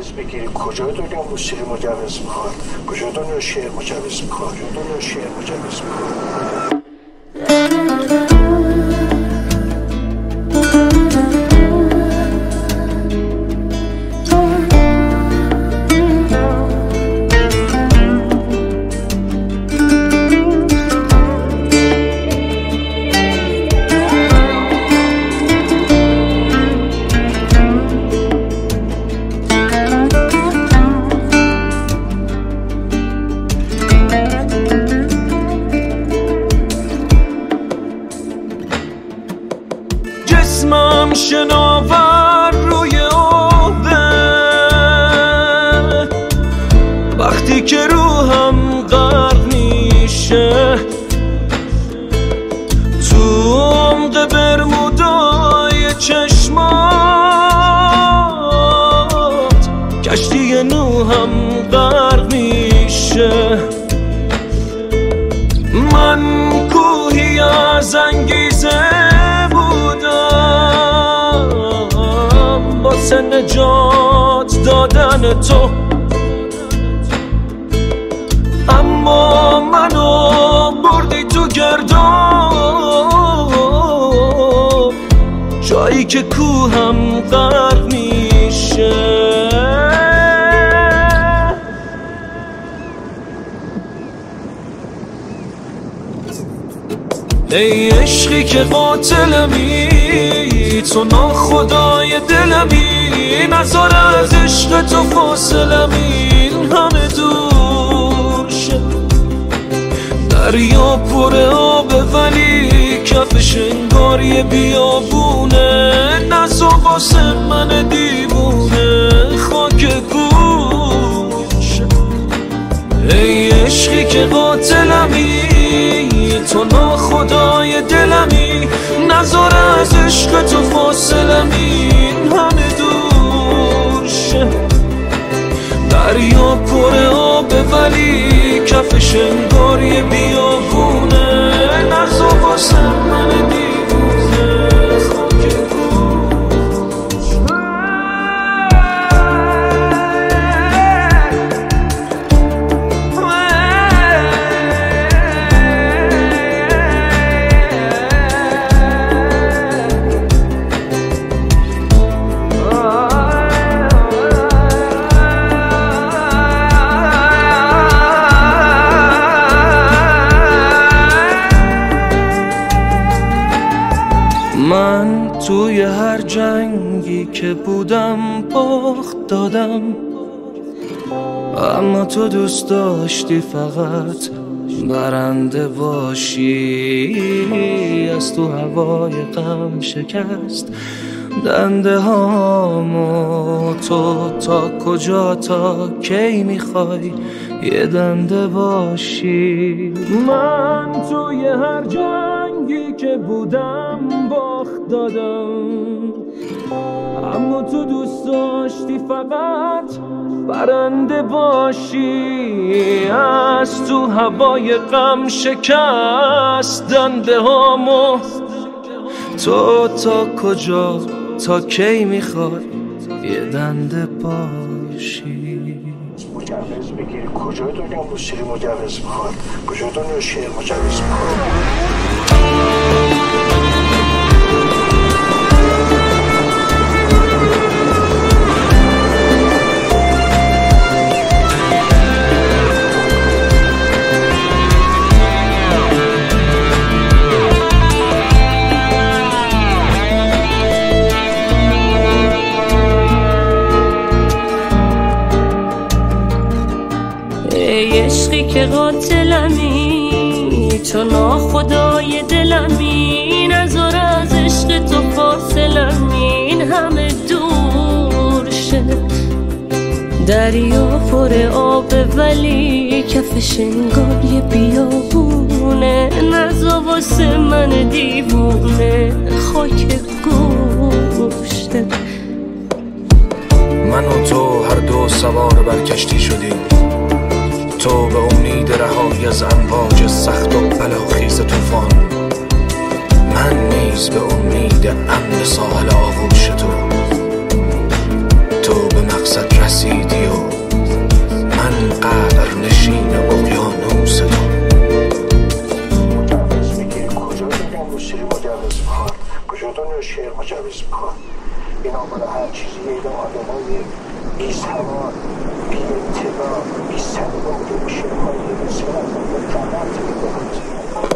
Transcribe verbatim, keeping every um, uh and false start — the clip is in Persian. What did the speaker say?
مجوز بگیری کجا دنیا موسیقی مجوز میخواد، کجا دنیا شعر مجوز میخواد، کجا دنیا شعر مجوز میخواد. جسمم شناور روی آبه، وقتی که روحم غرق میشه تو عمق برمودای چشمات، کشتی نوحم غرق میشه. من کوهی از انگیزه واسه نجات دادن تو، اما منو بردی تو گرداب، جایی که کوهم غرق میشه. ای عشقی که قاتلمی، تو ناخدای دلمی، نذار از عشق تو فاصلمی همه دور شه. دریا پر آبه ولی کفش انگار یه بیابونه، نزا واسه من دیوونه خاک گوش. ای عشقی که قاتلمی، تو ناخدای دلمی، نذار از عشق تو فاصلمی همه دور شه. دریا پر آبه ولی کفش انگار یه بیابونه، نذار واسه من دیوونه خاک من توی هر جنگی که بودم باخت دادم، اما تو دوست داشتی فقط برنده باشی. از تو هوای غم شکست دنده هامو، تو تا کجا تا کی میخوای یه دنده باشی. من توی هر جنگی که بودم باخت دادم، اما تو دوست داشتی فقط برنده باشی. از تو هوای غم شکست دنده هامو، تو تا کجا تا کی میخوای یه دنده باشی. مجوز بگیری کجا دنیا موسیقی مجوز میخواد، کجا دنیا شعر مجوز میخواد. ای عشقی که قاتلمی، تو ناخدای دلمی، نذار از عشق تو فاصلمی همه دور شه. دریا پر آبه ولی کفش انگار یه بیابونه، نذار واسه من دیوونه خاک گوشته. من و تو هر دو سوار بر کشتی شدیم، تو به امید رهایی از امواج سخت و بلاخیز طوفان، من نیز به امید امن ساحل آغوش تو. تو به مقصد رسیدی و من قدر نشین اقیانوس تو. مجوز میگیر کجا بگم موسیقی مجوز میخواد، کجا دنیا شعر مجوز میخواد. اینا برای هر چیزی اینا آدم های بی سواد، بی اطلاع، بی سواد و شعرهای بسیار از اون فقط میگه